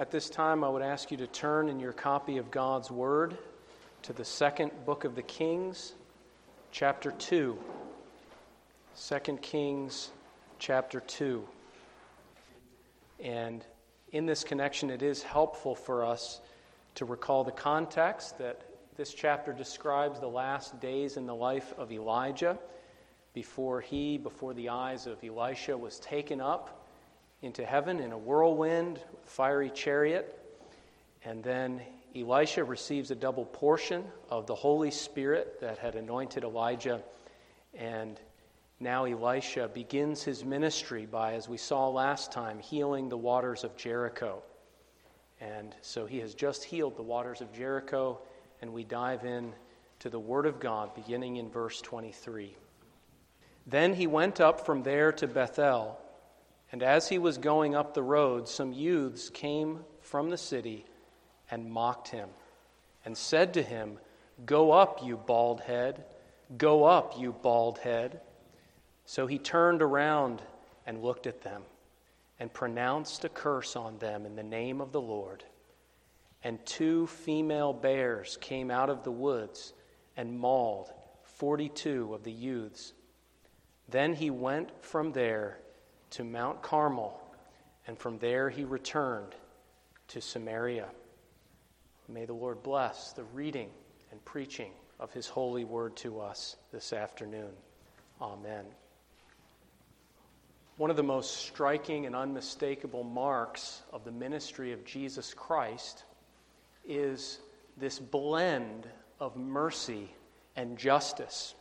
At this time, I would ask you to turn in your copy of God's Word to the second book of the Kings, chapter 2. 2 Kings, chapter 2. And in this connection, it is helpful for us to recall the context that this chapter describes the last days in the life of Elijah before the eyes of Elisha, was taken up into heaven in a whirlwind, fiery chariot. And then Elisha receives a double portion of the Holy Spirit that had anointed Elijah. And now Elisha begins his ministry by, as we saw last time, healing the waters of Jericho. And so he has just healed the waters of Jericho, and we dive in to the Word of God, beginning in verse 23. Then he went up from there to Bethel, and as he was going up the road, some youths came from the city and mocked him, and said to him, "Go up, you bald head! Go up, you bald head!" So he turned around and looked at them, and pronounced a curse on them in the name of the Lord. And 2 female bears came out of the woods and mauled 42 of the youths. Then he went from there to Mount Carmel, and from there he returned to Samaria. May the Lord bless the reading and preaching of his holy word to us this afternoon. Amen. One of the most striking and unmistakable marks of the ministry of Jesus Christ is this blend of mercy and justice.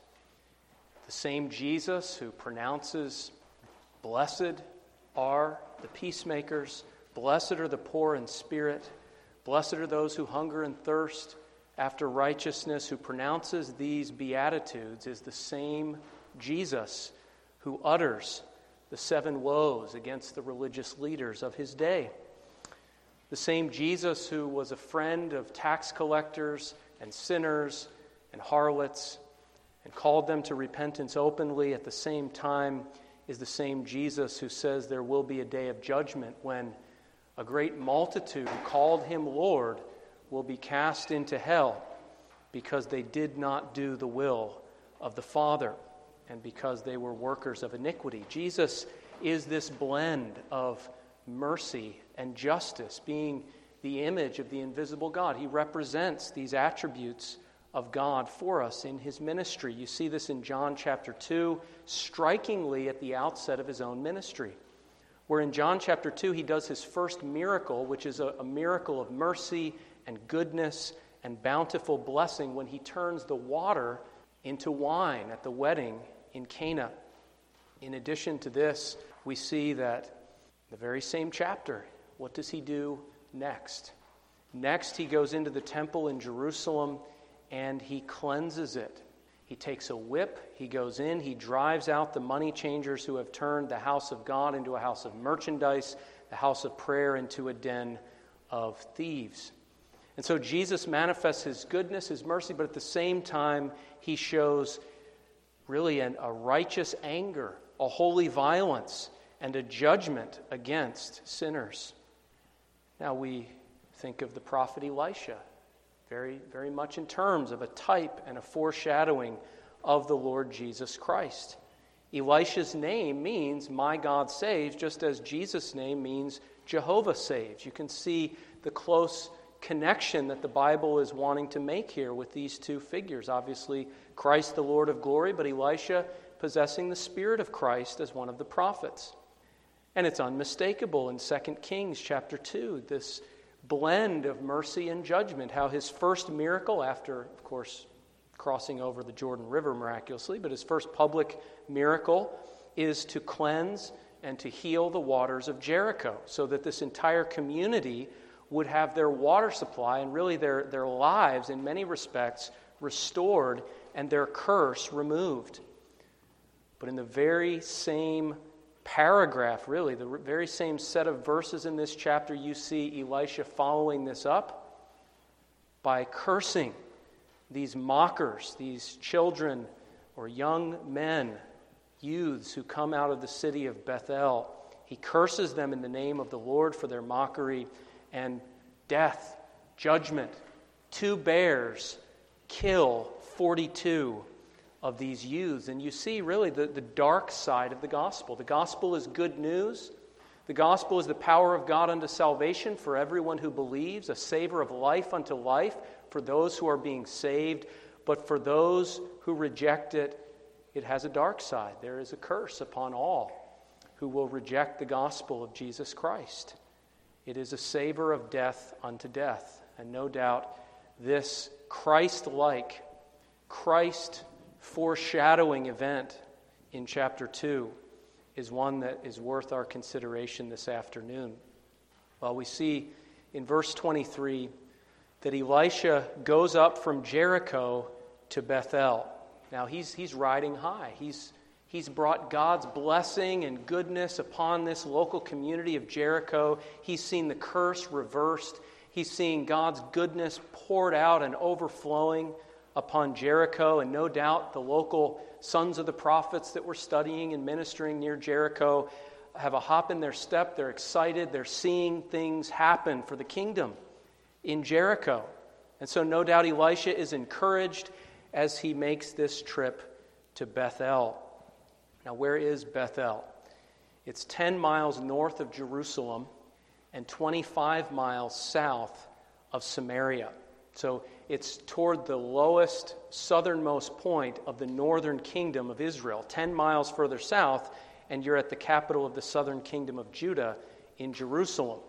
The same Jesus who pronounces, "Blessed are the peacemakers, blessed are the poor in spirit, blessed are those who hunger and thirst after righteousness," who pronounces these beatitudes, is the same Jesus who utters the 7 woes against the religious leaders of his day. The same Jesus who was a friend of tax collectors and sinners and harlots and called them to repentance openly, at the same time is the same Jesus who says there will be a day of judgment when a great multitude who called him Lord will be cast into hell because they did not do the will of the Father and because they were workers of iniquity. Jesus is this blend of mercy and justice, being the image of the invisible God. He represents these attributes of God for us in his ministry. You see this in John chapter 2, strikingly at the outset of his own ministry, where in John chapter 2 he does his first miracle, which is a miracle of mercy and goodness and bountiful blessing, when he turns the water into wine at the wedding in Cana. In addition to this, we see that the very same chapter, what does he do next? Next, he goes into the temple in Jerusalem and he cleanses it. He takes a whip, he goes in, he drives out the money changers who have turned the house of God into a house of merchandise, the house of prayer into a den of thieves. And so Jesus manifests his goodness, his mercy, but at the same time he shows really a righteous anger, a holy violence, and a judgment against sinners. Now we think of the prophet Elisha, very, very much in terms of a type and a foreshadowing of the Lord Jesus Christ. Elisha's name means "my God saves," just as Jesus' name means "Jehovah saves." You can see the close connection that the Bible is wanting to make here with these two figures. Obviously, Christ the Lord of glory, but Elisha possessing the Spirit of Christ as one of the prophets. And it's unmistakable in 2 Kings chapter 2, this blend of mercy and judgment, how his first miracle, after, of course, crossing over the Jordan River miraculously, but his first public miracle is to cleanse and to heal the waters of Jericho, so that this entire community would have their water supply and really their lives in many respects restored and their curse removed. But in the very same paragraph, really, the very same set of verses in this chapter, you see Elisha following this up by cursing these mockers, these children or young men, youths who come out of the city of Bethel. He curses them in the name of the Lord for their mockery, and death, judgment. 2 bears kill 42 of these youths. And you see really the dark side of the gospel. The gospel is good news. The gospel is the power of God unto salvation for everyone who believes, a savor of life unto life for those who are being saved. But for those who reject it, it has a dark side. There is a curse upon all who will reject the gospel of Jesus Christ. It is a savor of death unto death. And no doubt this Christ-like, Christ foreshadowing event in chapter 2 is one that is worth our consideration this afternoon. Well, we see in verse 23 that Elisha goes up from Jericho to Bethel. Now he's riding high. He's brought God's blessing and goodness upon this local community of Jericho. He's seen the curse reversed. He's seeing God's goodness poured out and overflowing upon Jericho, and no doubt the local sons of the prophets that were studying and ministering near Jericho have a hop in their step. They're excited. They're seeing things happen for the kingdom in Jericho. And so no doubt Elisha is encouraged as he makes this trip to Bethel. Now, where is Bethel? It's 10 miles north of Jerusalem and 25 miles south of Samaria. So it's toward the lowest, southernmost point of the northern kingdom of Israel. 10 miles further south, and you're at the capital of the southern kingdom of Judah in Jerusalem.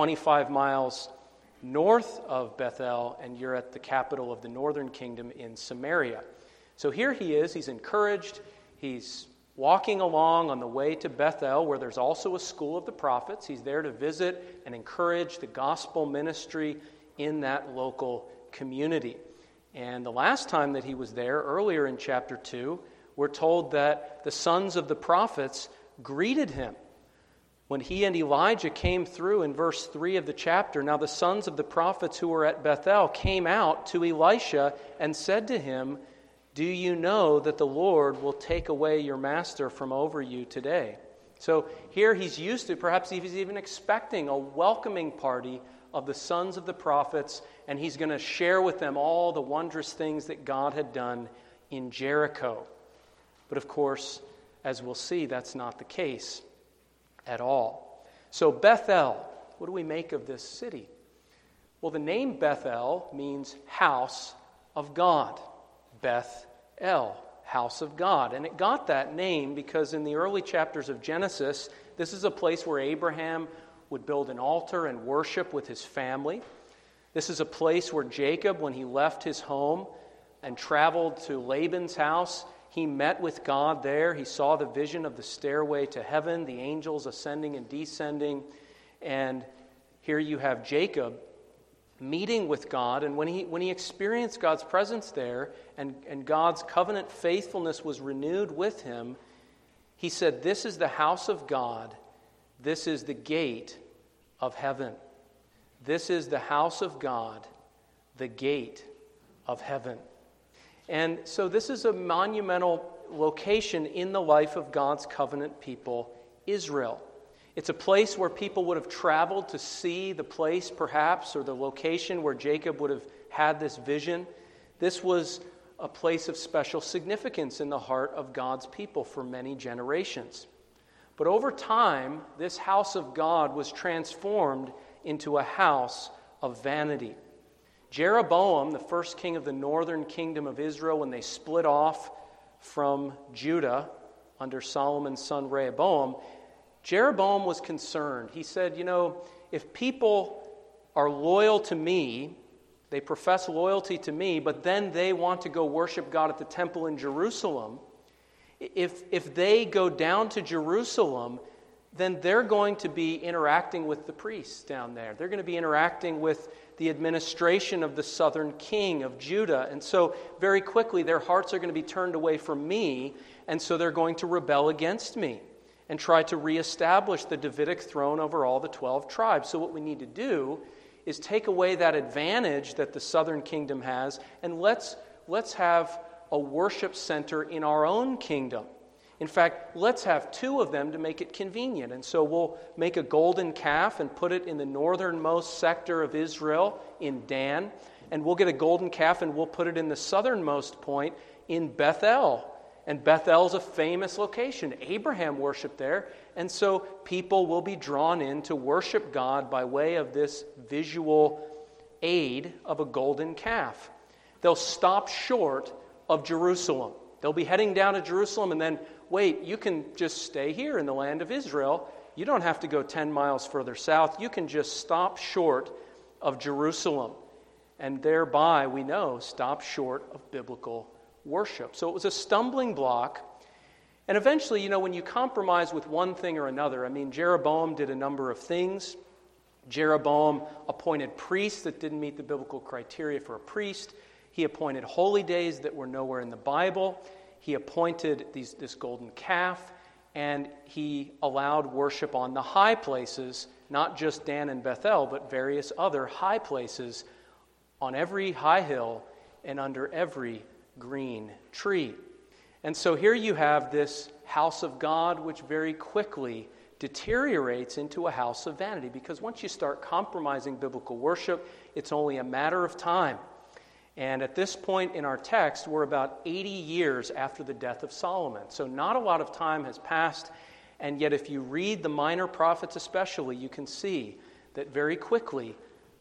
25 miles north of Bethel, and you're at the capital of the northern kingdom in Samaria. So here he is. He's encouraged. He's walking along on the way to Bethel, where there's also a school of the prophets. He's there to visit and encourage the gospel ministry in that local community. And the last time that he was there, earlier in chapter 2, we're told that the sons of the prophets greeted him. When he and Elijah came through in verse 3 of the chapter, now the sons of the prophets who were at Bethel came out to Elisha and said to him, "Do you know that the Lord will take away your master from over you today?" So here he's used to, perhaps he's even expecting a welcoming party of the sons of the prophets, and he's going to share with them all the wondrous things that God had done in Jericho. But of course, as we'll see, that's not the case at all. So Bethel, what do we make of this city? Well, the name Bethel means house of God. Beth-El, house of God. And it got that name because in the early chapters of Genesis, this is a place where Abraham would build an altar and worship with his family. This is a place where Jacob, when he left his home and traveled to Laban's house, he met with God there. He saw the vision of the stairway to heaven, the angels ascending and descending. And here you have Jacob meeting with God. And when he experienced God's presence there and God's covenant faithfulness was renewed with him, he said, "This is the house of God. This is the gate of heaven." This is the house of God, the gate of heaven. And so this is a monumental location in the life of God's covenant people, Israel. It's a place where people would have traveled to see the place, perhaps, or the location where Jacob would have had this vision. This was a place of special significance in the heart of God's people for many generations. But over time, this house of God was transformed into a house of vanity. Jeroboam, the first king of the northern kingdom of Israel, when they split off from Judah under Solomon's son Rehoboam, Jeroboam was concerned. He said, if people are loyal to me, they profess loyalty to me, but then they want to go worship God at the temple in Jerusalem, if they go down to Jerusalem, then they're going to be interacting with the priests down there. They're going to be interacting with the administration of the southern king of Judah. And so very quickly their hearts are going to be turned away from me, and so they're going to rebel against me and try to reestablish the Davidic throne over all the 12 tribes. So what we need to do is take away that advantage that the southern kingdom has, and let's have a worship center in our own kingdom. In fact, let's have 2 of them to make it convenient. And so we'll make a golden calf and put it in the northernmost sector of Israel in Dan. And we'll get a golden calf and we'll put it in the southernmost point in Bethel. And Bethel's a famous location. Abraham worshiped there. And so people will be drawn in to worship God by way of this visual aid of a golden calf. They'll stop short of Jerusalem. They'll be heading down to Jerusalem and then, wait, you can just stay here in the land of Israel. You don't have to go 10 miles further south. You can just stop short of Jerusalem. And thereby, we know, stop short of biblical worship. So it was a stumbling block. And eventually, when you compromise with one thing or another, Jeroboam did a number of things. Jeroboam appointed priests that didn't meet the biblical criteria for a priest. He appointed holy days that were nowhere in the Bible. He appointed this golden calf, and he allowed worship on the high places, not just Dan and Bethel, but various other high places on every high hill and under every green tree. And so here you have this house of God, which very quickly deteriorates into a house of vanity, because once you start compromising biblical worship, it's only a matter of time. And at this point in our text, we're about 80 years after the death of Solomon. So not a lot of time has passed, and yet if you read the minor prophets especially, you can see that very quickly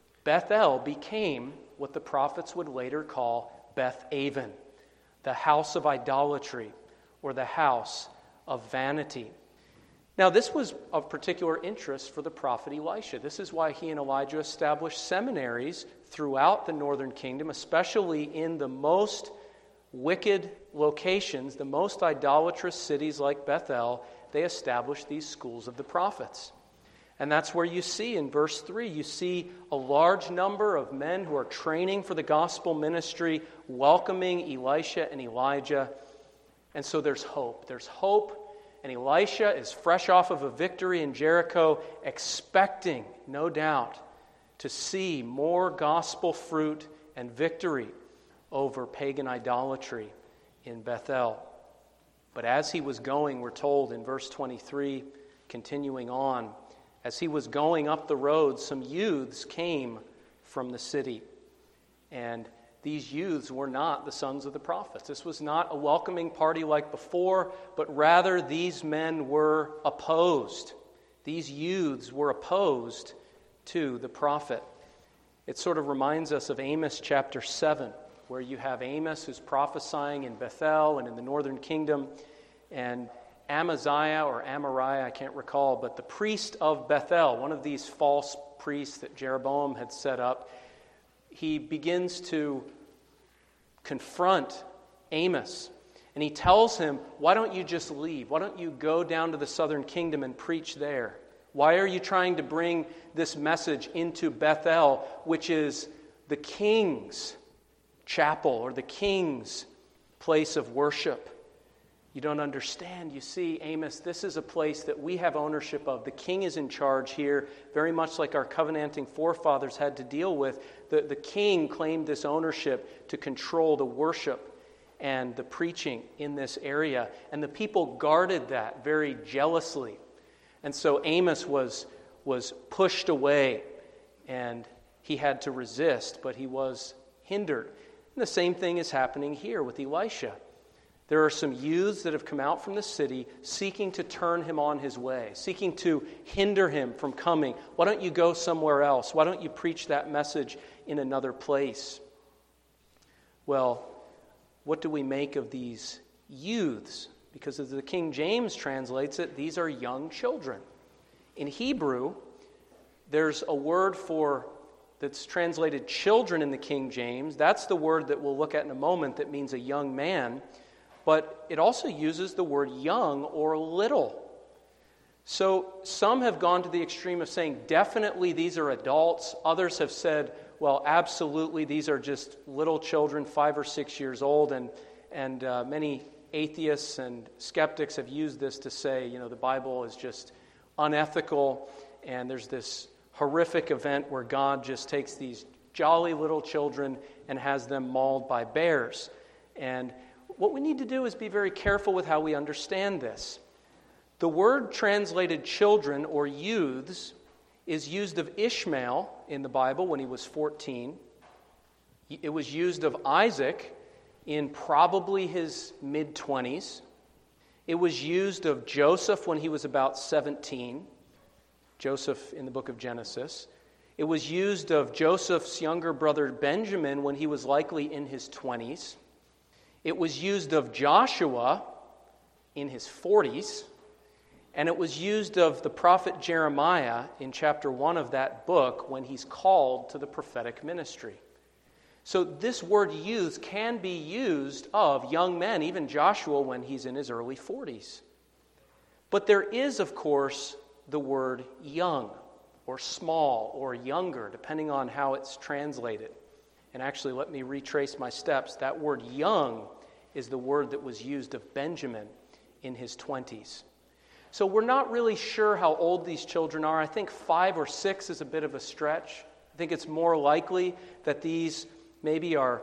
Bethel became what the prophets would later call Beth-aven, the house of idolatry, or the house of vanity. Now, this was of particular interest for the prophet Elisha. This is why he and Elijah established seminaries throughout the northern kingdom, especially in the most wicked locations, the most idolatrous cities like Bethel. They established these schools of the prophets. And that's where you see in verse 3, you see a large number of men who are training for the gospel ministry, welcoming Elisha and Elijah. And so there's hope. There's hope. And Elisha is fresh off of a victory in Jericho, expecting, no doubt, to see more gospel fruit and victory over pagan idolatry in Bethel. But as he was going, we're told in verse 23, continuing on, as he was going up the road, some youths came from the city. And these youths were not the sons of the prophets. This was not a welcoming party like before, but rather these men were opposed. These youths were opposed to the prophet. It sort of reminds us of Amos chapter 7, where you have Amos who's prophesying in Bethel and in the northern kingdom, and Amaziah or Amariah, I can't recall, but the priest of Bethel, one of these false priests that Jeroboam had set up, he begins to confront Amos. And he tells him, why don't you just leave? Why don't you go down to the southern kingdom and preach there? Why are you trying to bring this message into Bethel, which is the king's chapel or the king's place of worship? You don't understand. You see, Amos, this is a place that we have ownership of. The king is in charge here, very much like our covenanting forefathers had to deal with. The king claimed this ownership to control the worship and the preaching in this area. And the people guarded that very jealously. And so Amos was pushed away, and he had to resist, but he was hindered. And the same thing is happening here with Elisha. There are some youths that have come out from the city seeking to turn him on his way, seeking to hinder him from coming. Why don't you go somewhere else? Why don't you preach that message in another place? Well, what do we make of these youths? Because as the King James translates it, these are young children. In Hebrew, there's a word that's translated children in the King James. That's the word that we'll look at in a moment that means a young man. But it also uses the word young or little. So some have gone to the extreme of saying definitely these are adults. Others have said, well, absolutely these are just little children, 5 or 6 years old. And many atheists and skeptics have used this to say, the Bible is just unethical. And there's this horrific event where God just takes these jolly little children and has them mauled by bears. And what we need to do is be very careful with how we understand this. The word translated children or youths is used of Ishmael in the Bible when he was 14. It was used of Isaac in probably his mid-20s. It was used of Joseph when he was about 17. Joseph in the book of Genesis. It was used of Joseph's younger brother Benjamin when he was likely in his 20s. It was used of Joshua in his 40s. And it was used of the prophet Jeremiah in chapter 1 of that book when he's called to the prophetic ministry. So this word youth can be used of young men, even Joshua when he's in his early 40s. But there is, of course, the word young or small or younger, depending on how it's translated. And actually, let me retrace my steps. That word young is the word that was used of Benjamin in his 20s. So we're not really sure how old these children are. I think 5 or 6 is a bit of a stretch. I think it's more likely that these maybe are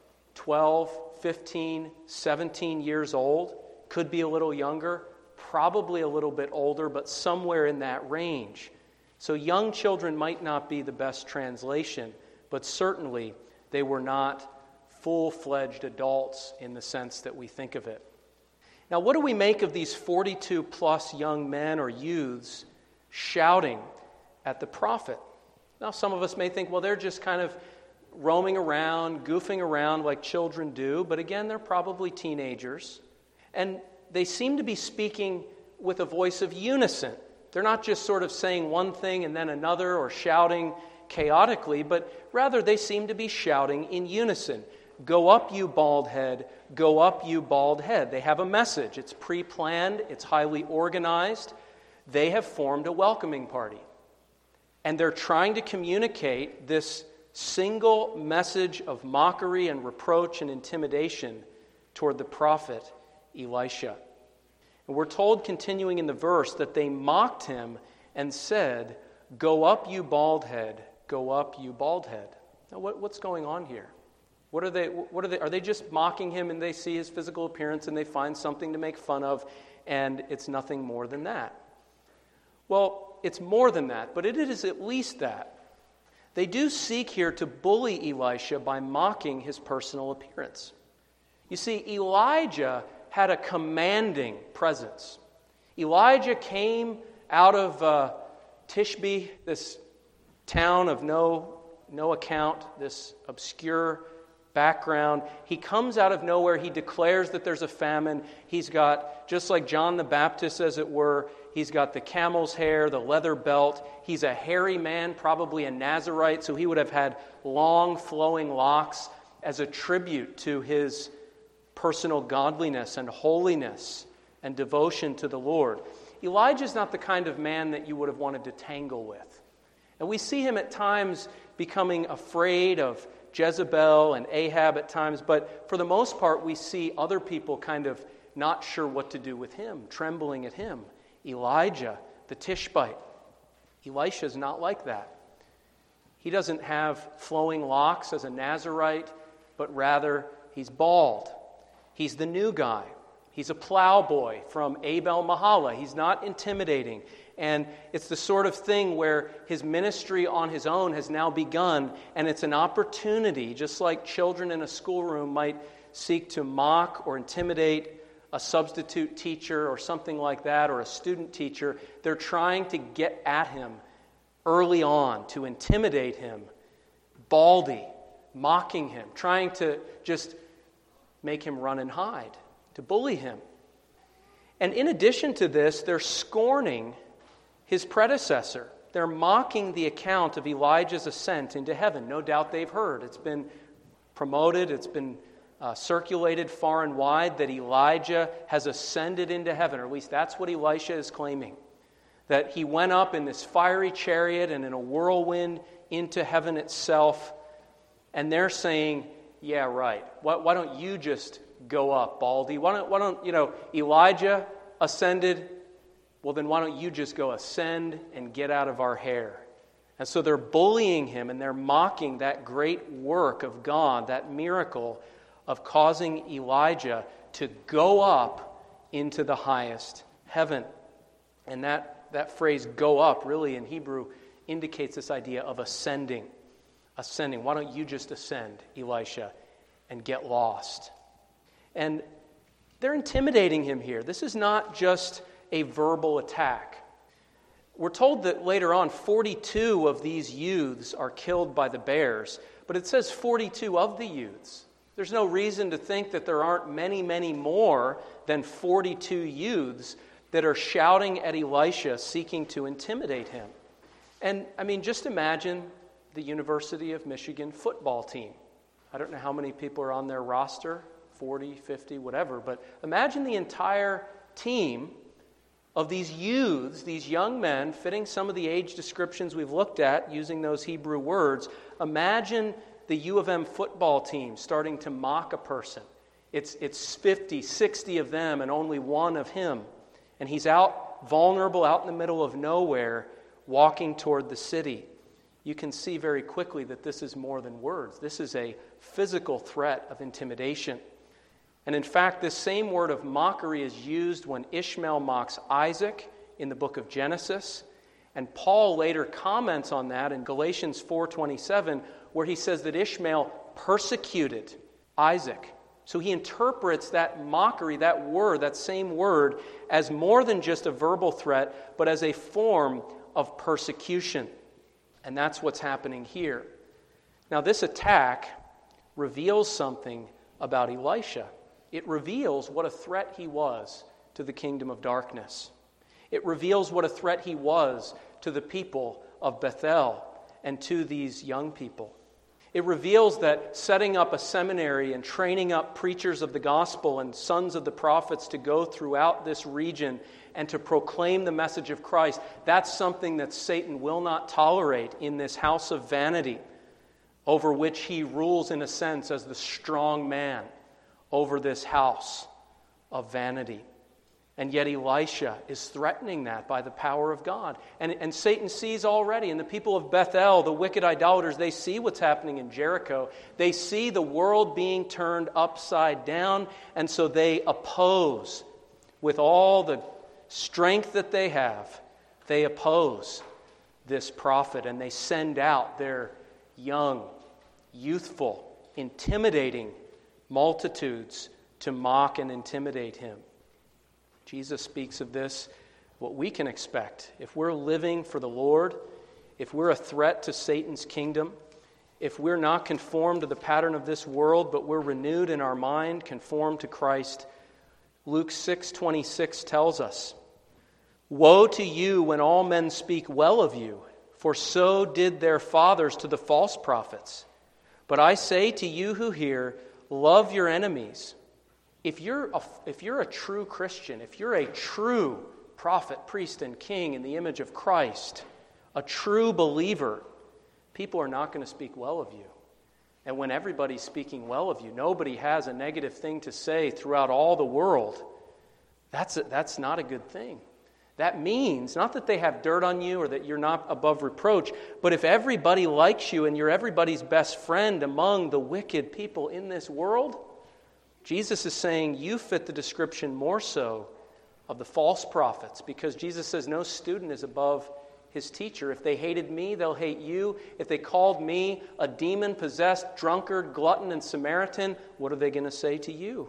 12, 15, 17 years old. Could be a little younger, probably a little bit older, but somewhere in that range. So young children might not be the best translation, but certainly they were not full-fledged adults in the sense that we think of it. Now, what do we make of these 42-plus young men or youths shouting at the prophet? Now, some of us may think, well, they're just kind of roaming around, goofing around like children do, but again, they're probably teenagers. And they seem to be speaking with a voice of unison. They're not just sort of saying one thing and then another or shouting chaotically, but rather they seem to be shouting in unison. Go up, you bald head. Go up, you bald head. They have a message. It's pre-planned. It's highly organized. They have formed a welcoming party. And they're trying to communicate this single message of mockery and reproach and intimidation toward the prophet Elisha. And we're told, continuing in the verse, that they mocked him and said, "Go up, you bald head. Go up, you bald head." Now, what's going on here? What are they? Are they just mocking him and they see his physical appearance and they find something to make fun of, and it's nothing more than that? Well, it's more than that, but it is at least that. They do seek here to bully Elisha by mocking his personal appearance. You see, Elijah had a commanding presence. Elijah came out of Tishbe, this town of no account, this obscure background. He comes out of nowhere. He declares that there's a famine. He's got, just like John the Baptist, as it were, he's got the camel's hair, the leather belt. He's a hairy man, probably a Nazirite, so he would have had long flowing locks as a tribute to his personal godliness and holiness and devotion to the Lord. Elijah's not the kind of man that you would have wanted to tangle with. And we see him at times becoming afraid of Jezebel and Ahab at times, but for the most part we see other people kind of not sure what to do with him, trembling at him. Elijah, the Tishbite. Elisha's not like that. He doesn't have flowing locks as a Nazirite, but rather he's bald. He's the new guy. He's a plowboy from Abel Mahala. He's not intimidating. And it's the sort of thing where his ministry on his own has now begun, and it's an opportunity, just like children in a schoolroom might seek to mock or intimidate a substitute teacher or something like that, or a student teacher. They're trying to get at him early on, to intimidate him, baldy, mocking him, trying to just make him run and hide, to bully him. And in addition to this, they're scorning his predecessor. They're mocking the account of Elijah's ascent into heaven. No doubt they've heard. It's been promoted, it's been circulated far and wide that Elijah has ascended into heaven, or at least that's what Elisha is claiming. That he went up in this fiery chariot and in a whirlwind into heaven itself. And they're saying, yeah, right. Why don't you just go up, Baldy? Why don't Elijah ascended? Well, then why don't you just go ascend and get out of our hair? And so they're bullying him and they're mocking that great work of God, that miracle of causing Elijah to go up into the highest heaven. And that phrase, go up, really in Hebrew indicates this idea of ascending. Ascending. Why don't you just ascend, Elisha, and get lost? And they're intimidating him here. This is not just a verbal attack. We're told that later on 42 of these youths are killed by the bears, but it says 42 of the youths. There's no reason to think that there aren't many, many more than 42 youths that are shouting at Elisha, seeking to intimidate him. And, just imagine the University of Michigan football team. I don't know how many people are on their roster, 40, 50, whatever, but imagine the entire team of these youths, these young men, fitting some of the age descriptions we've looked at using those Hebrew words. Imagine the U of M football team starting to mock a person. It's 50, 60 of them and only one of him. And he's out, vulnerable, out in the middle of nowhere, walking toward the city. You can see very quickly that this is more than words. This is a physical threat of intimidation. And in fact, this same word of mockery is used when Ishmael mocks Isaac in the book of Genesis. And Paul later comments on that in Galatians 4:27, where he says that Ishmael persecuted Isaac. So he interprets that mockery, that word, that same word, as more than just a verbal threat, but as a form of persecution. And that's what's happening here. Now, this attack reveals something about Elisha. It reveals what a threat he was to the kingdom of darkness. It reveals what a threat he was to the people of Bethel and to these young people. It reveals that setting up a seminary and training up preachers of the gospel and sons of the prophets to go throughout this region and to proclaim the message of Christ, that's something that Satan will not tolerate in this house of vanity, over which he rules in a sense as the strong man over this house of vanity. And yet Elisha is threatening that by the power of God. And Satan sees already, and the people of Bethel, the wicked idolaters, they see what's happening in Jericho. They see the world being turned upside down, and so they oppose with all the strength that they have. They oppose this prophet, and they send out their young, youthful, intimidating multitudes to mock and intimidate him. Jesus speaks of this, what we can expect. If we're living for the Lord, if we're a threat to Satan's kingdom, if we're not conformed to the pattern of this world, but we're renewed in our mind, conformed to Christ, Luke 6:26 tells us, "Woe to you when all men speak well of you, for so did their fathers to the false prophets. But I say to you who hear, love your enemies." If you're a true Christian, if you're a true prophet, priest, and king in the image of Christ, a true believer, people are not going to speak well of you. And when everybody's speaking well of you, nobody has a negative thing to say throughout all the world, that's not a good thing. That means, not that they have dirt on you or that you're not above reproach, but if everybody likes you and you're everybody's best friend among the wicked people in this world, Jesus is saying you fit the description more so of the false prophets, because Jesus says no student is above his teacher. If they hated me, they'll hate you. If they called me a demon-possessed drunkard, glutton, and Samaritan, what are they going to say to you?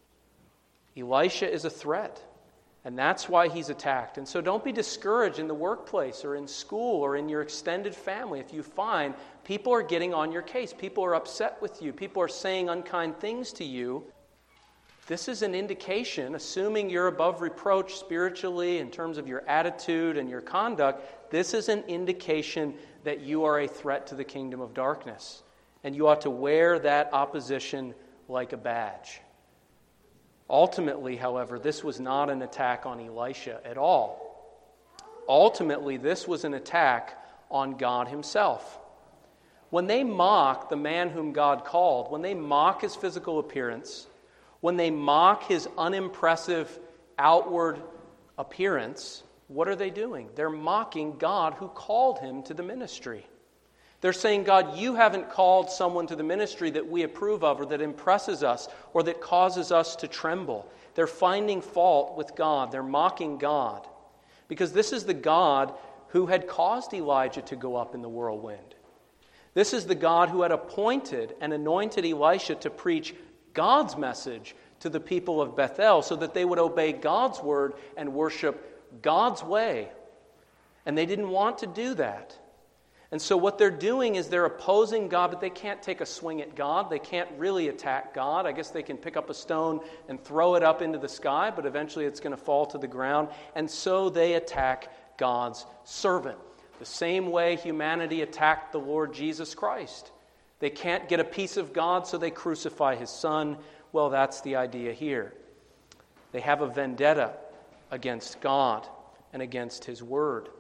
Elisha is a threat, and that's why he's attacked. And so don't be discouraged in the workplace or in school or in your extended family if you find people are getting on your case, people are upset with you, people are saying unkind things to you. This is an indication, assuming you're above reproach spiritually in terms of your attitude and your conduct, this is an indication that you are a threat to the kingdom of darkness. And you ought to wear that opposition like a badge. Ultimately, however, this was not an attack on Elisha at all. Ultimately, this was an attack on God himself. When they mock the man whom God called, when they mock his physical appearance, when they mock his unimpressive outward appearance, what are they doing? They're mocking God who called him to the ministry. They're saying, God, you haven't called someone to the ministry that we approve of or that impresses us or that causes us to tremble. They're finding fault with God. They're mocking God. Because this is the God who had caused Elijah to go up in the whirlwind. This is the God who had appointed and anointed Elisha to preach God's message to the people of Bethel so that they would obey God's word and worship God's way. And they didn't want to do that. And so what they're doing is they're opposing God, but they can't take a swing at God. They can't really attack God. I guess they can pick up a stone and throw it up into the sky, but eventually it's going to fall to the ground. And so they attack God's servant. The same way humanity attacked the Lord Jesus Christ. They can't get a piece of God, so they crucify his Son. Well, that's the idea here. They have a vendetta against God and against his word.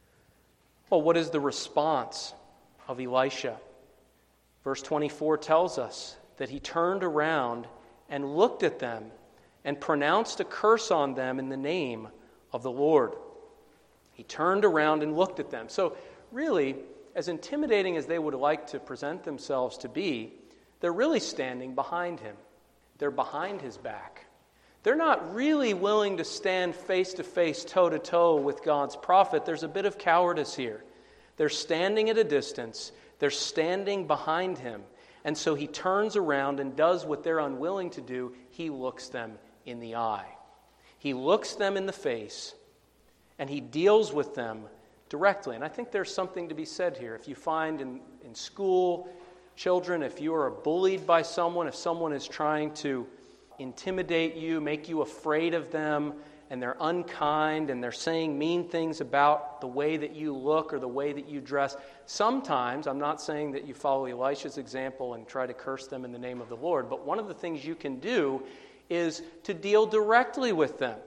Well, what is the response of Elisha? Verse 24 tells us that he turned around and looked at them and pronounced a curse on them in the name of the Lord. He turned around and looked at them. So really, as intimidating as they would like to present themselves to be, they're really standing behind him. They're behind his back. They're not really willing to stand face-to-face, toe-to-toe with God's prophet. There's a bit of cowardice here. They're standing at a distance. They're standing behind him. And so he turns around and does what they're unwilling to do. He looks them in the eye. He looks them in the face, and he deals with them directly. And I think there's something to be said here. If you find in school, children, if you are bullied by someone, if someone is trying to intimidate you, make you afraid of them, and they're unkind, and they're saying mean things about the way that you look or the way that you dress, sometimes, I'm not saying that you follow Elisha's example and try to curse them in the name of the Lord, but one of the things you can do is to deal directly with them,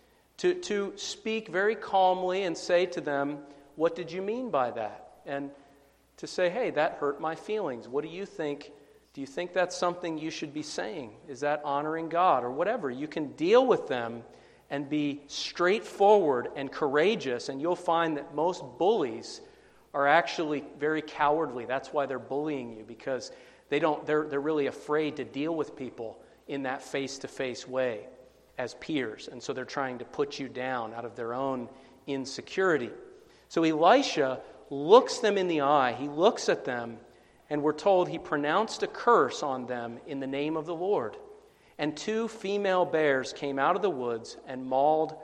to speak very calmly and say to them, what did you mean by that? And to say, hey, that hurt my feelings. What do you think? Do you think that's something you should be saying? Is that honoring God or whatever? You can deal with them and be straightforward and courageous, and you'll find that most bullies are actually very cowardly. That's why they're bullying you, because they're really afraid to deal with people in that face-to-face way as peers, and so they're trying to put you down out of their own insecurity. So Elisha looks them in the eye. He looks at them, and we're told he pronounced a curse on them in the name of the Lord. And 2 female bears came out of the woods and mauled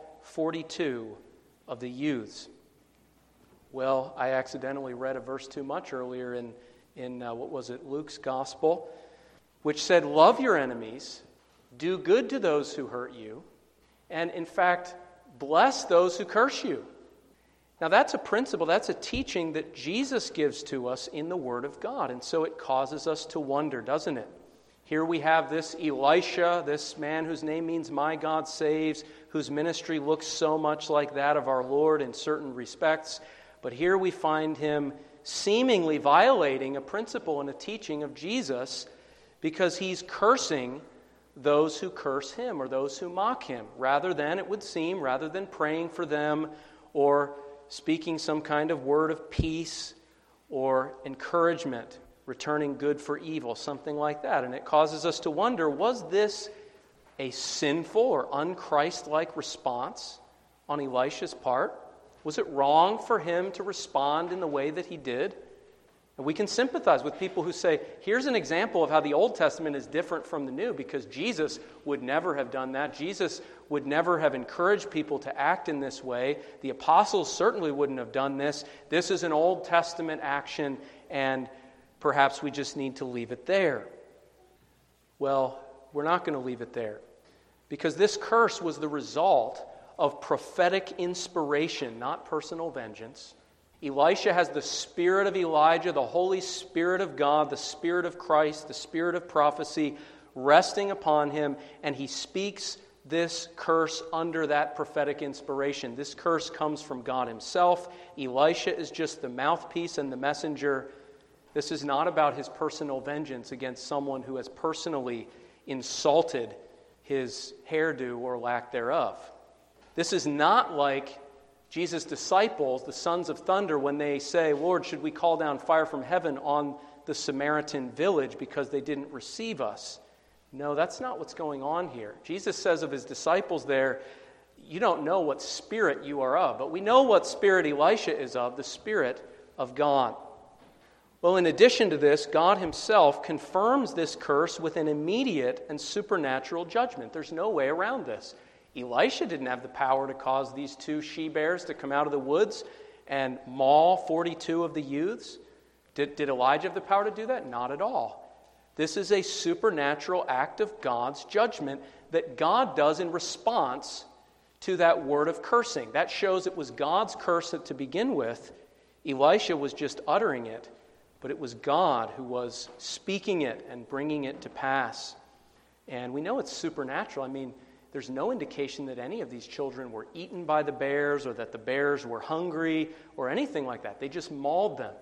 42 of the youths. Well, I accidentally read a verse too much earlier in Luke's gospel, which said, love your enemies, do good to those who hurt you, and in fact, bless those who curse you. Now that's a principle, that's a teaching that Jesus gives to us in the Word of God, and so it causes us to wonder, doesn't it? Here we have this Elisha, this man whose name means my God saves, whose ministry looks so much like that of our Lord in certain respects, but here we find him seemingly violating a principle and a teaching of Jesus because he's cursing those who curse him or those who mock him, rather than praying for them or speaking some kind of word of peace or encouragement, returning good for evil, something like that. And it causes us to wonder, was this a sinful or un-Christ-like response on Elisha's part? Was it wrong for him to respond in the way that he did? And we can sympathize with people who say, here's an example of how the Old Testament is different from the New, because Jesus would never have done that. Jesus would never have encouraged people to act in this way. The apostles certainly wouldn't have done this. This is an Old Testament action, and perhaps we just need to leave it there. Well, we're not going to leave it there, because this curse was the result of prophetic inspiration, not personal vengeance. Elisha has the spirit of Elijah, the Holy Spirit of God, the Spirit of Christ, the Spirit of prophecy resting upon him, and he speaks this curse under that prophetic inspiration. This curse comes from God himself. Elisha is just the mouthpiece and the messenger. This is not about his personal vengeance against someone who has personally insulted his hairdo or lack thereof. This is not like Jesus' disciples, the sons of thunder, when they say, Lord, should we call down fire from heaven on the Samaritan village because they didn't receive us? No, that's not what's going on here. Jesus says of his disciples there, you don't know what spirit you are of, but we know what spirit Elisha is of, the Spirit of God. Well, in addition to this, God himself confirms this curse with an immediate and supernatural judgment. There's no way around this. Elisha didn't have the power to cause these 2 she-bears to come out of the woods and maul 42 of the youths. Did Elijah have the power to do that? Not at all. This is a supernatural act of God's judgment that God does in response to that word of cursing. That shows it was God's curse to begin with. Elisha was just uttering it, but it was God who was speaking it and bringing it to pass. And we know it's supernatural. I mean, there's no indication that any of these children were eaten by the bears or that the bears were hungry or anything like that. They just mauled them.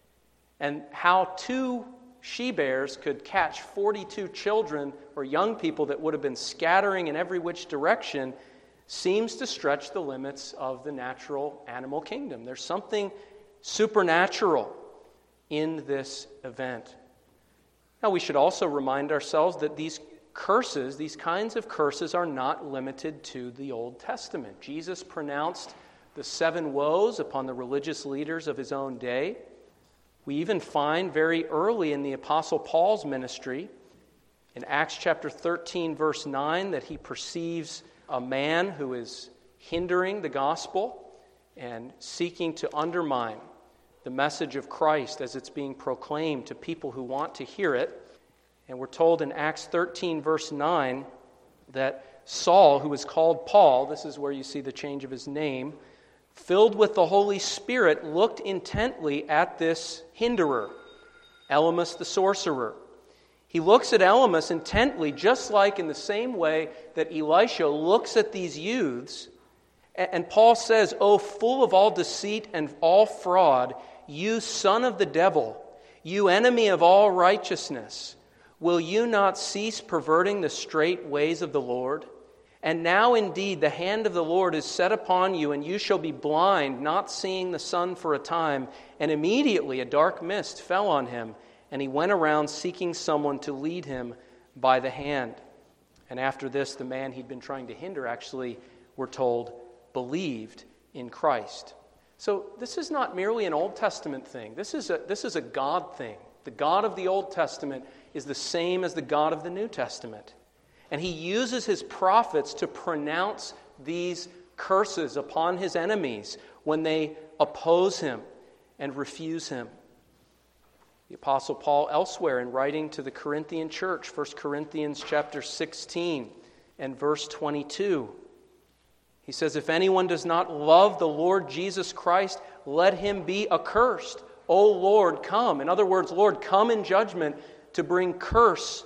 And how 2 she-bears could catch 42 children or young people that would have been scattering in every which direction seems to stretch the limits of the natural animal kingdom. There's something supernatural in this event. Now, we should also remind ourselves that these curses, these kinds of curses, are not limited to the Old Testament. Jesus pronounced the 7 woes upon the religious leaders of his own day. We even find very early in the Apostle Paul's ministry, in Acts chapter 13, verse 9, that he perceives a man who is hindering the gospel and seeking to undermine the message of Christ as it's being proclaimed to people who want to hear it. And we're told in Acts 13, verse 9, that Saul, who is called Paul, this is where you see the change of his name, filled with the Holy Spirit, looked intently at this hinderer, Elymas the sorcerer. He looks at Elymas intently, just like in the same way that Elisha looks at these youths. And Paul says, "O full of all deceit and all fraud, you son of the devil, you enemy of all righteousness, will you not cease perverting the straight ways of the Lord? And now indeed the hand of the Lord is set upon you, and you shall be blind, not seeing the sun for a time." And immediately a dark mist fell on him, and he went around seeking someone to lead him by the hand. And after this, the man he'd been trying to hinder actually, we're told, believed in Christ. So this is not merely an Old Testament thing. This is a God thing. The God of the Old Testament is the same as the God of the New Testament. And he uses his prophets to pronounce these curses upon his enemies when they oppose him and refuse him. The Apostle Paul elsewhere in writing to the Corinthian church, 1 Corinthians chapter 16 and verse 22, he says, "If anyone does not love the Lord Jesus Christ, let him be accursed. O Lord, come." In other words, Lord, come in judgment to bring a curse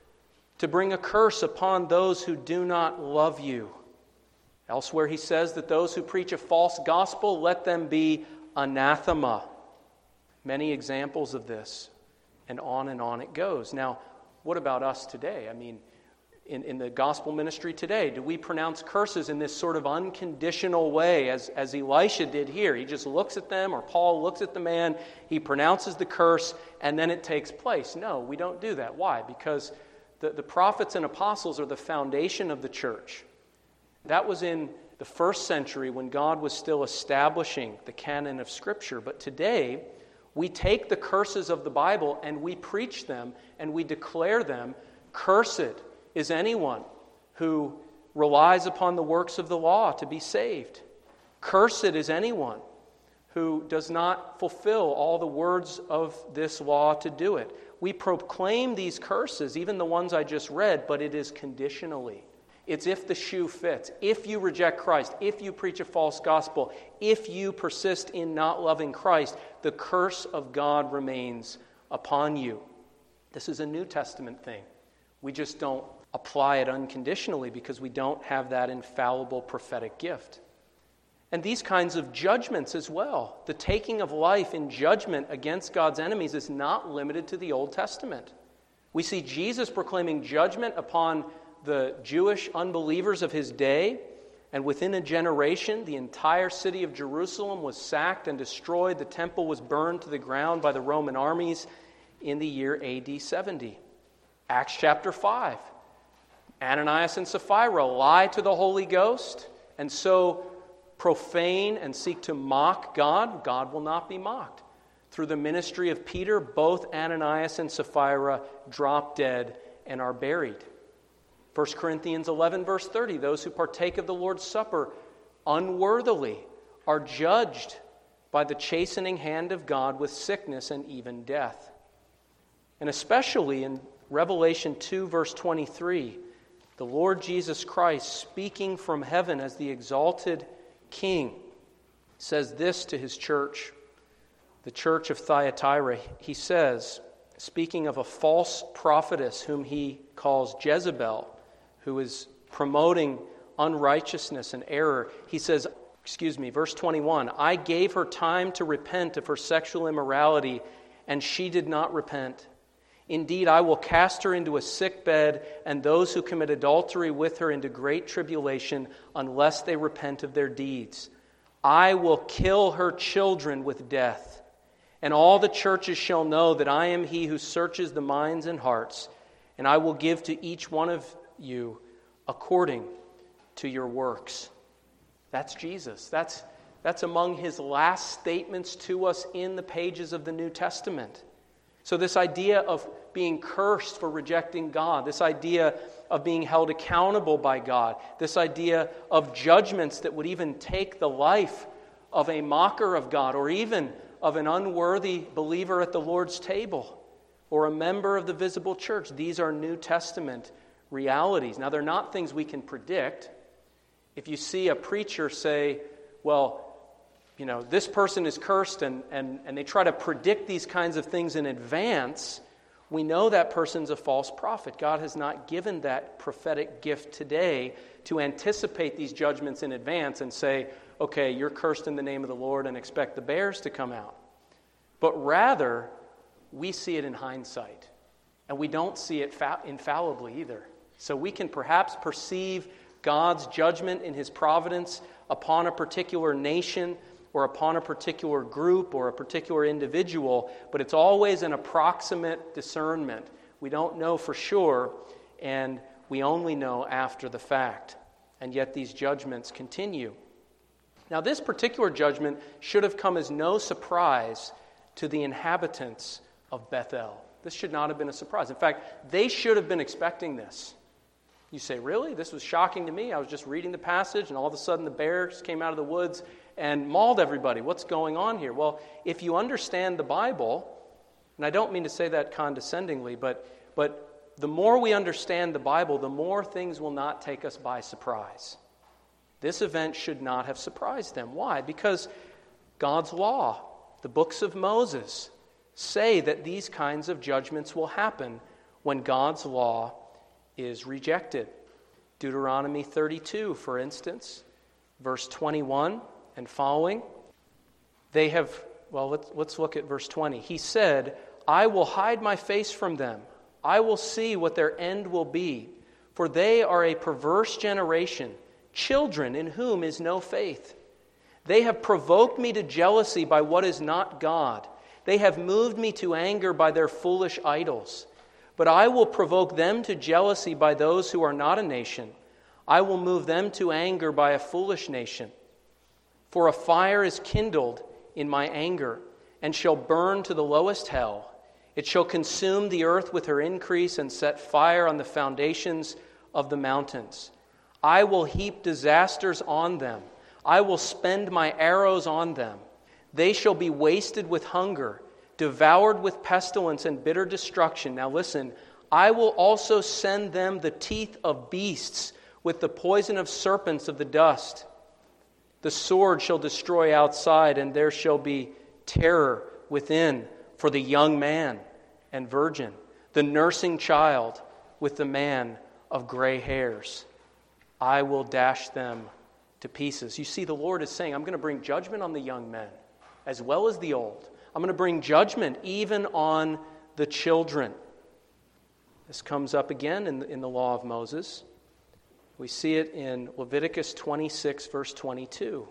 upon those who do not love you. Elsewhere he says that those who preach a false gospel, let them be anathema. Many examples of this, and on it goes. Now, what about us today? I mean, in the gospel ministry today, do we pronounce curses in this sort of unconditional way as Elisha did here? He just looks at them, or Paul looks at the man, he pronounces the curse, and then it takes place. No, we don't do that. Why? Because the prophets and apostles are the foundation of the church. That was in the first century when God was still establishing the canon of Scripture. But today, we take the curses of the Bible and we preach them and we declare them. Cursed is anyone who relies upon the works of the law to be saved. Cursed is anyone who does not fulfill all the words of this law to do it. We proclaim these curses, even the ones I just read, but it is conditionally. It's if the shoe fits. If you reject Christ, if you preach a false gospel, if you persist in not loving Christ, the curse of God remains upon you. This is a New Testament thing. We just don't apply it unconditionally because we don't have that infallible prophetic gift. And these kinds of judgments as well. The taking of life in judgment against God's enemies is not limited to the Old Testament. We see Jesus proclaiming judgment upon the Jewish unbelievers of his day And within a generation, the entire city of Jerusalem was sacked and destroyed. The temple was burned to the ground by the Roman armies in the year AD 70. Acts chapter 5. Ananias and Sapphira lie to the Holy Ghost, and so profane and seek to mock God. God will not be mocked. Through the ministry of Peter, both Ananias and Sapphira drop dead and are buried. 1 Corinthians 11, verse 30, those who partake of the Lord's Supper unworthily are judged by the chastening hand of God with sickness and even death. And especially in Revelation 2, verse 23, the Lord Jesus Christ, speaking from heaven as the exalted King, says this to his church, the church of Thyatira. He says, speaking of a false prophetess whom he calls Jezebel, who is promoting unrighteousness and error, he says, verse 21, I gave her time to repent of her sexual immorality, and she did not repent. Indeed, I will cast her into a sick bed, and those who commit adultery with her into great tribulation, unless they repent of their deeds. I will kill her children with death, and all the churches shall know that I am he who searches the minds and hearts, and I will give to each one of you according to your works. That's Jesus. That's among his last statements to us in the pages of the New Testament. So this idea of being cursed for rejecting God, this idea of being held accountable by God, this idea of judgments that would even take the life of a mocker of God, or even of an unworthy believer at the Lord's table, or a member of the visible church. These are New Testament realities. Now, they're not things we can predict. If you see a preacher say, well, this person is cursed, and they try to predict these kinds of things in advance, we know that person's a false prophet. God has not given that prophetic gift today to anticipate these judgments in advance and say, okay, you're cursed in the name of the Lord and expect the bears to come out. But rather, we see it in hindsight. And we don't see it infallibly either. So we can perhaps perceive God's judgment in his providence upon a particular nation or upon a particular group or a particular individual, but it's always an approximate discernment. We don't know for sure, and we only know after the fact. And yet these judgments continue. Now, this particular judgment should have come as no surprise to the inhabitants of Bethel. This should not have been a surprise. In fact, they should have been expecting this. You say, really? This was shocking to me. I was just reading the passage, and all of a sudden the bears came out of the woods and mauled everybody. What's going on here? Well, if you understand the Bible, and I don't mean to say that condescendingly, but the more we understand the Bible, the more things will not take us by surprise. This event should not have surprised them. Why? Because God's law, the books of Moses, say that these kinds of judgments will happen when God's law is rejected. Deuteronomy 32, for instance, verse 21 and following. Let's look at verse 20. He said, I will hide my face from them. I will see what their end will be. For they are a perverse generation, children in whom is no faith. They have provoked me to jealousy by what is not God. They have moved me to anger by their foolish idols. But I will provoke them to jealousy by those who are not a nation. I will move them to anger by a foolish nation. For a fire is kindled in my anger, and shall burn to the lowest hell. It shall consume the earth with her increase, and set fire on the foundations of the mountains. I will heap disasters on them. I will spend my arrows on them. They shall be wasted with hunger, devoured with pestilence and bitter destruction. Now listen, I will also send them the teeth of beasts with the poison of serpents of the dust. The sword shall destroy outside, and there shall be terror within for the young man and virgin, the nursing child with the man of gray hairs. I will dash them to pieces. You see, the Lord is saying, I'm going to bring judgment on the young men as well as the old. I'm going to bring judgment even on the children. This comes up again in the law of Moses. We see it in Leviticus 26, verse 22.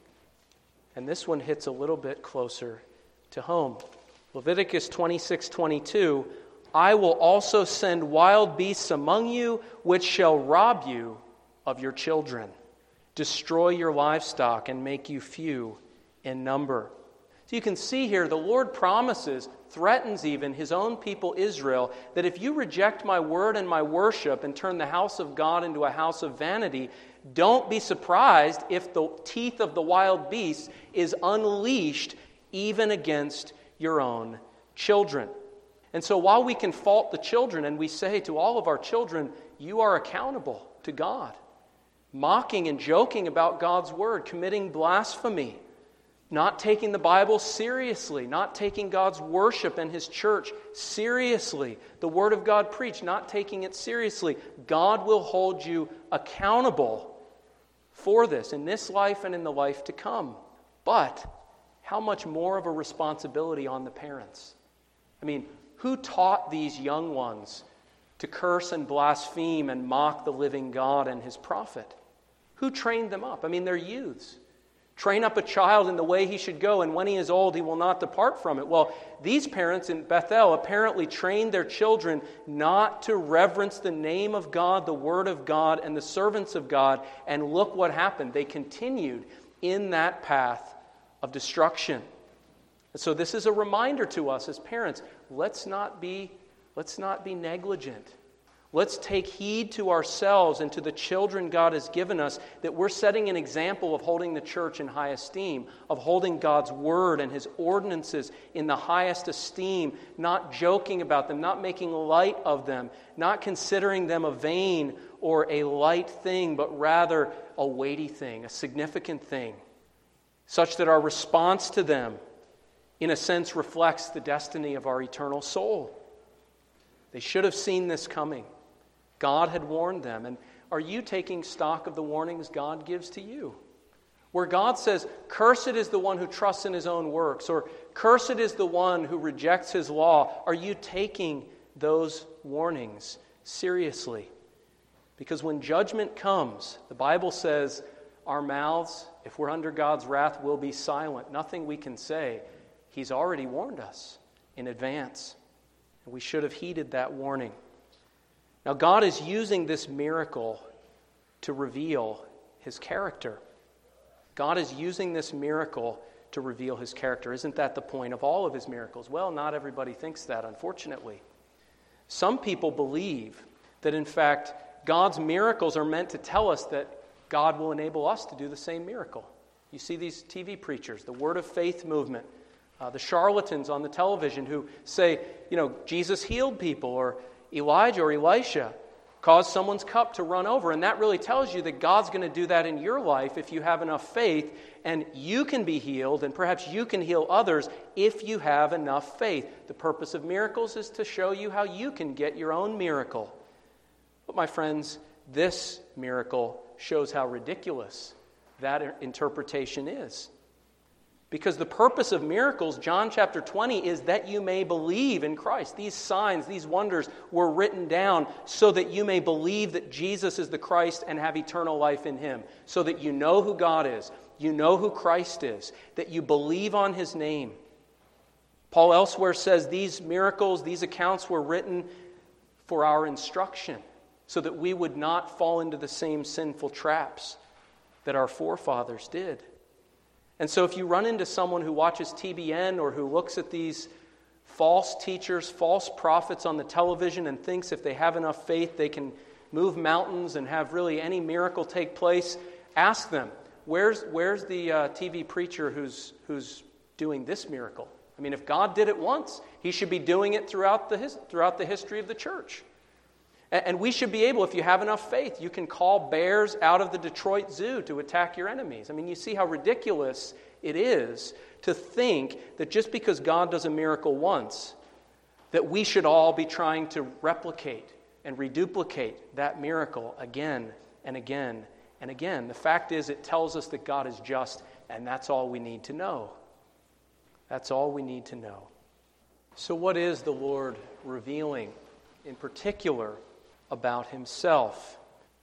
And this one hits a little bit closer to home. Leviticus 26:22, I will also send wild beasts among you, which shall rob you of your children, destroy your livestock, and make you few in number. So you can see here, the Lord promises, threatens even his own people Israel, that if you reject my word and my worship and turn the house of God into a house of vanity, don't be surprised if the teeth of the wild beast is unleashed even against your own children. And so while we can fault the children, and we say to all of our children, you are accountable to God, mocking and joking about God's word, committing blasphemy, not taking the Bible seriously, not taking God's worship and his church seriously, the word of God preached, not taking it seriously, God will hold you accountable for this in this life and in the life to come. But how much more of a responsibility on the parents? I mean, who taught these young ones to curse and blaspheme and mock the living God and his prophet? Who trained them up? I mean, they're youths. Train up a child in the way he should go, and when he is old, he will not depart from it. Well, these parents in Bethel apparently trained their children not to reverence the name of God, the word of God, and the servants of God, and look what happened. They continued in that path of destruction. And so this is a reminder to us as parents, let's not be negligent. Let's take heed to ourselves and to the children God has given us, that we're setting an example of holding the church in high esteem, of holding God's word and his ordinances in the highest esteem, not joking about them, not making light of them, not considering them a vain or a light thing, but rather a weighty thing, a significant thing, such that our response to them, in a sense, reflects the destiny of our eternal soul. They should have seen this coming. God had warned them. And are you taking stock of the warnings God gives to you? Where God says, cursed is the one who trusts in his own works, or cursed is the one who rejects his law, are you taking those warnings seriously? Because when judgment comes, the Bible says our mouths, if we're under God's wrath, will be silent. Nothing we can say. He's already warned us in advance. And we should have heeded that warning. Now, God is using this miracle to reveal his character. God is using this miracle to reveal his character. Isn't that the point of all of his miracles? Well, not everybody thinks that, unfortunately. Some people believe that, in fact, God's miracles are meant to tell us that God will enable us to do the same miracle. You see these TV preachers, the Word of Faith movement, the charlatans on the television who say, Jesus healed people, or Elijah or Elisha caused someone's cup to run over. And that really tells you that God's going to do that in your life if you have enough faith, and you can be healed, and perhaps you can heal others if you have enough faith. The purpose of miracles is to show you how you can get your own miracle. But my friends, this miracle shows how ridiculous that interpretation is. Because the purpose of miracles, John chapter 20, is that you may believe in Christ. These signs, these wonders were written down so that you may believe that Jesus is the Christ and have eternal life in him. So that you know who God is, you know who Christ is, that you believe on his name. Paul elsewhere says these miracles, these accounts were written for our instruction, so that we would not fall into the same sinful traps that our forefathers did. And so if you run into someone who watches TBN or who looks at these false teachers, false prophets on the television and thinks if they have enough faith they can move mountains and have really any miracle take place, ask them, where's the TV preacher who's doing this miracle? I mean, if God did it once, he should be doing it throughout the history of the church. And we should be able, if you have enough faith, you can call bears out of the Detroit Zoo to attack your enemies. I mean, you see how ridiculous it is to think that just because God does a miracle once, that we should all be trying to replicate and reduplicate that miracle again and again and again. The fact is, it tells us that God is just, and that's all we need to know. That's all we need to know. So what is the Lord revealing in particular about himself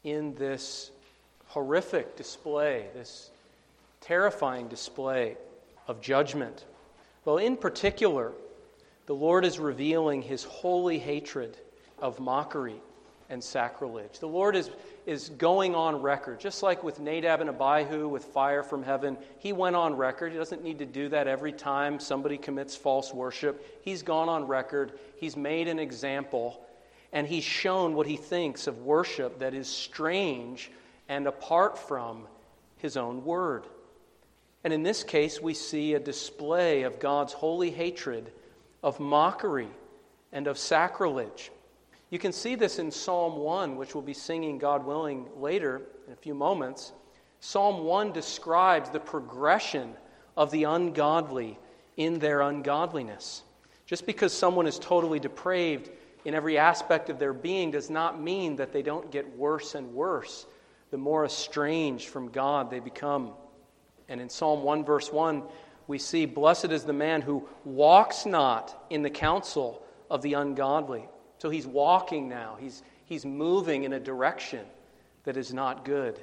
in this horrific display, this terrifying display of judgment? Well, in particular, the Lord is revealing his holy hatred of mockery and sacrilege. The Lord is going on record, just like with Nadab and Abihu with fire from heaven. He went on record. He doesn't need to do that every time somebody commits false worship. He's gone on record. He's made an example, and he's shown what he thinks of worship that is strange and apart from his own word. And in this case, we see a display of God's holy hatred of mockery and of sacrilege. You can see this in Psalm 1, which we'll be singing, God willing, later in a few moments. Psalm 1 describes the progression of the ungodly in their ungodliness. Just because someone is totally depraved in every aspect of their being does not mean that they don't get worse and worse the more estranged from God they become. And in Psalm 1, verse 1, we see, "Blessed is the man who walks not in the counsel of the ungodly." So he's walking now. He's moving in a direction that is not good.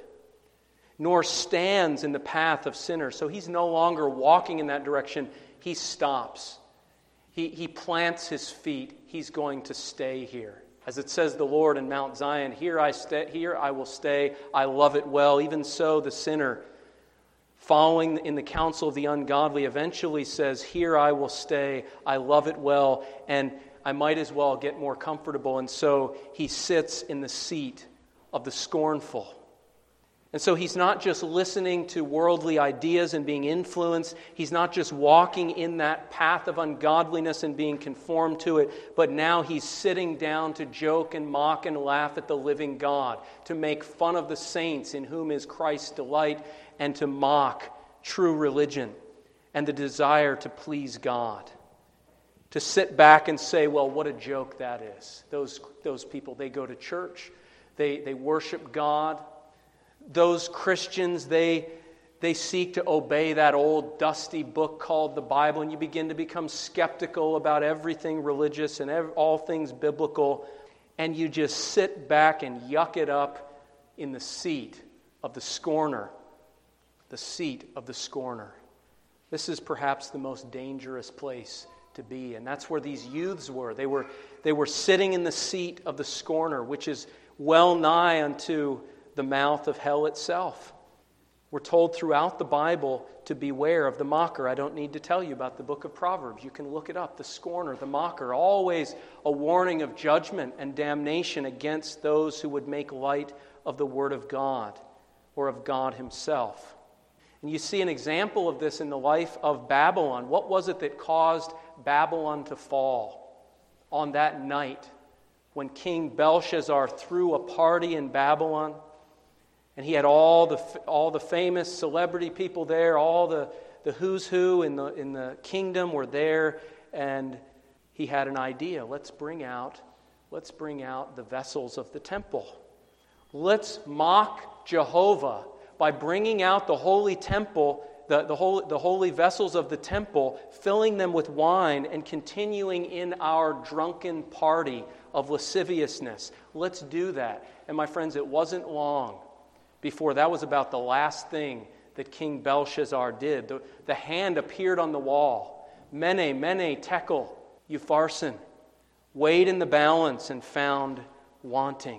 "Nor stands in the path of sinners." So he's no longer walking in that direction. He stops. He plants his feet. He's going to stay here. As it says the Lord in Mount Zion, here I will stay. I love it well. Even so, the sinner, following in the counsel of the ungodly, eventually says, here I will stay. I love it well. And I might as well get more comfortable. And so he sits in the seat of the scornful. And so he's not just listening to worldly ideas and being influenced. He's not just walking in that path of ungodliness and being conformed to it. But now he's sitting down to joke and mock and laugh at the living God, to make fun of the saints in whom is Christ's delight, and to mock true religion and the desire to please God. To sit back and say, well, what a joke that is. Those people, they go to church. They worship God. Those Christians, they seek to obey that old dusty book called the Bible, and you begin to become skeptical about everything religious and all things biblical, and you just sit back and yuck it up in the seat of the scorner. The seat of the scorner. This is perhaps the most dangerous place to be, and that's where these youths were. They were sitting in the seat of the scorner, which is well nigh unto the mouth of hell itself. We're told throughout the Bible to beware of the mocker. I don't need to tell you about the book of Proverbs. You can look it up. The scorner, the mocker, always a warning of judgment and damnation against those who would make light of the Word of God or of God Himself. And you see an example of this in the life of Babylon. What was it that caused Babylon to fall on that night when King Belshazzar threw a party in Babylon? And he had all the famous celebrity people there, all the who's who in the kingdom were there, and he had an idea. Let's bring out the vessels of the temple. Let's mock Jehovah by bringing out the holy temple, the holy vessels of the temple, filling them with wine, and continuing in our drunken party of lasciviousness. Let's do that. And my friends, it wasn't long before that was about the last thing that King Belshazzar did. The hand appeared on the wall. Mene, mene, tekel, upharsin. Weighed in the balance and found wanting.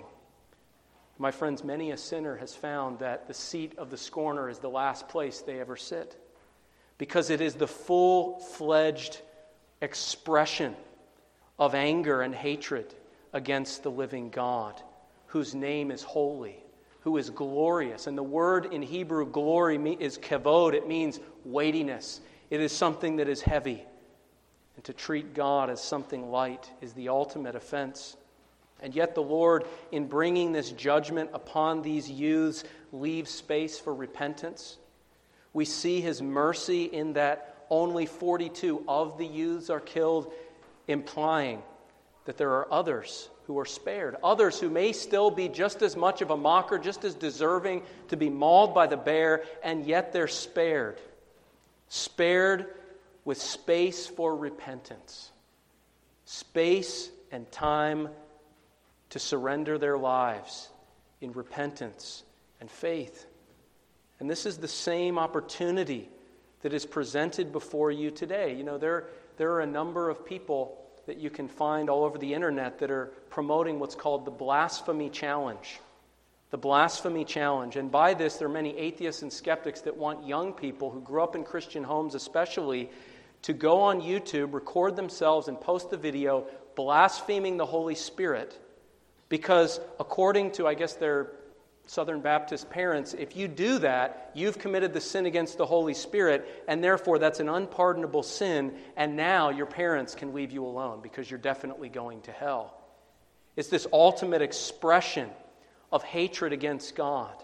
My friends, many a sinner has found that the seat of the scorner is the last place they ever sit, because it is the full-fledged expression of anger and hatred against the living God, whose name is holy, who is glorious. And the word in Hebrew, glory, is kavod. It means weightiness. It is something that is heavy. And to treat God as something light is the ultimate offense. And yet the Lord, in bringing this judgment upon these youths, leaves space for repentance. We see His mercy in that only 42 of the youths are killed, implying that there are others who are spared. Others who may still be just as much of a mocker, just as deserving to be mauled by the bear, and yet they're spared. Spared with space for repentance. Space and time to surrender their lives in repentance and faith. And this is the same opportunity that is presented before you today. You know, there are a number of people that you can find all over the internet that are promoting what's called the Blasphemy Challenge. The Blasphemy Challenge. And by this, there are many atheists and skeptics that want young people who grew up in Christian homes especially to go on YouTube, record themselves, and post the video blaspheming the Holy Spirit. Because according to, I guess, their Southern Baptist parents, if you do that, you've committed the sin against the Holy Spirit, and therefore that's an unpardonable sin, and now your parents can leave you alone because you're definitely going to hell. It's this ultimate expression of hatred against God.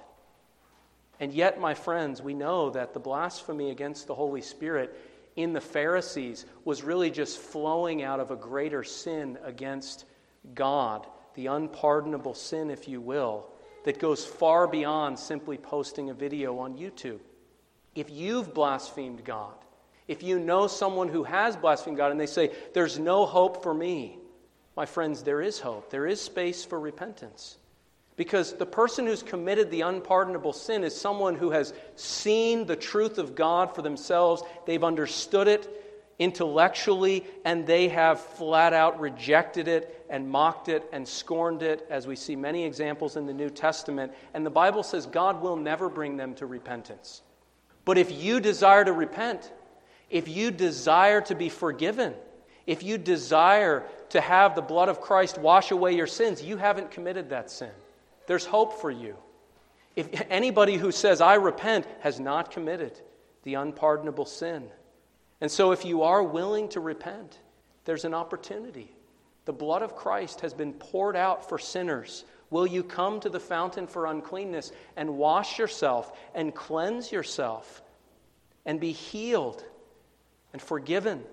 And yet, my friends, we know that the blasphemy against the Holy Spirit in the Pharisees was really just flowing out of a greater sin against God, the unpardonable sin, if you will, that goes far beyond simply posting a video on YouTube. If you've blasphemed God, if you know someone who has blasphemed God and they say, there's no hope for me, my friends, there is hope. There is space for repentance. Because the person who's committed the unpardonable sin is someone who has seen the truth of God for themselves. They've understood it intellectually, and they have flat out rejected it and mocked it and scorned it, as we see many examples in the New Testament. And the Bible says God will never bring them to repentance. But if you desire to repent, if you desire to be forgiven, if you desire to have the blood of Christ wash away your sins, you haven't committed that sin. There's hope for you. If anybody who says, I repent, has not committed the unpardonable sin. And so if you are willing to repent, there's an opportunity. The blood of Christ has been poured out for sinners. Will you come to the fountain for uncleanness and wash yourself and cleanse yourself and be healed and forgiven?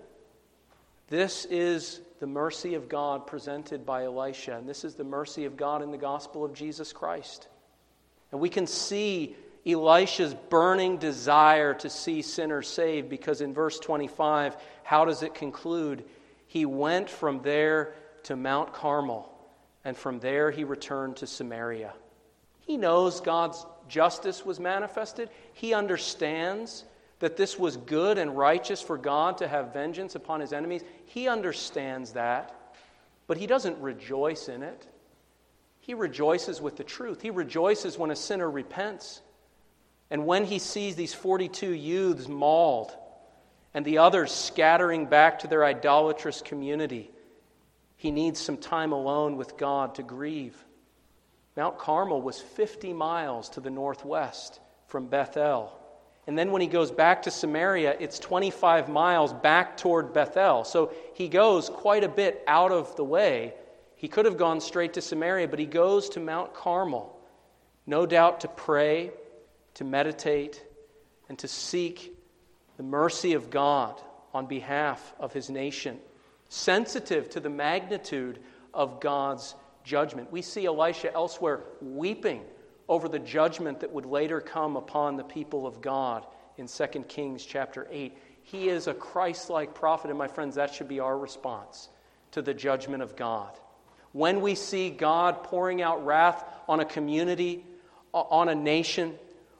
This is the mercy of God presented by Elisha, and this is the mercy of God in the gospel of Jesus Christ. And we can see Elisha's burning desire to see sinners saved, because in verse 25, how does it conclude? He went from there to Mount Carmel, and from there he returned to Samaria. He knows God's justice was manifested. He understands that this was good and righteous for God to have vengeance upon his enemies. He understands that, but he doesn't rejoice in it. He rejoices with the truth. He rejoices when a sinner repents. And when he sees these 42 youths mauled and the others scattering back to their idolatrous community, he needs some time alone with God to grieve. Mount Carmel was 50 miles to the northwest from Bethel. And then when he goes back to Samaria, it's 25 miles back toward Bethel. So he goes quite a bit out of the way. He could have gone straight to Samaria, but he goes to Mount Carmel, no doubt to pray, to meditate, and to seek the mercy of God on behalf of his nation, sensitive to the magnitude of God's judgment. We see Elisha elsewhere weeping over the judgment that would later come upon the people of God in 2 Kings chapter 8. He is a Christ-like prophet, and my friends, that should be our response to the judgment of God. When we see God pouring out wrath on a community, on a nation,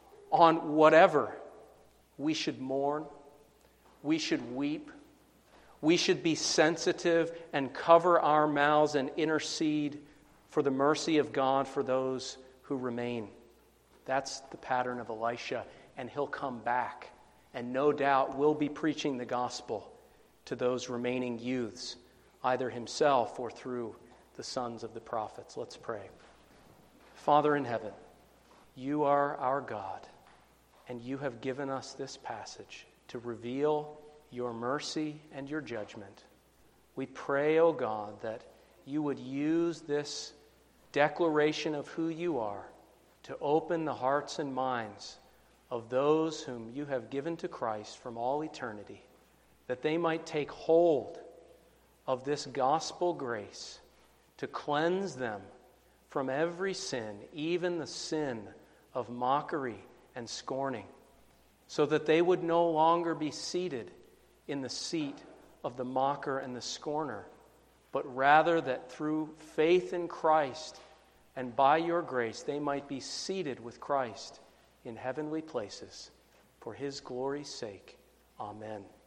on whatever, we should mourn, we should weep, we should be sensitive and cover our mouths and intercede for the mercy of God for those who remain. That's the pattern of Elisha, and he'll come back, and no doubt will be preaching the gospel to those remaining youths, either himself or through the sons of the prophets. Let's pray. Father in heaven, you are our God, and you have given us this passage to reveal your mercy and your judgment. We pray, O God, that you would use this declaration of who you are to open the hearts and minds of those whom you have given to Christ from all eternity, that they might take hold of this gospel grace to cleanse them from every sin, even the sin of mockery and scorning, so that they would no longer be seated in the seat of the mocker and the scorner, but rather that through faith in Christ and by your grace they might be seated with Christ in heavenly places for his glory's sake. Amen.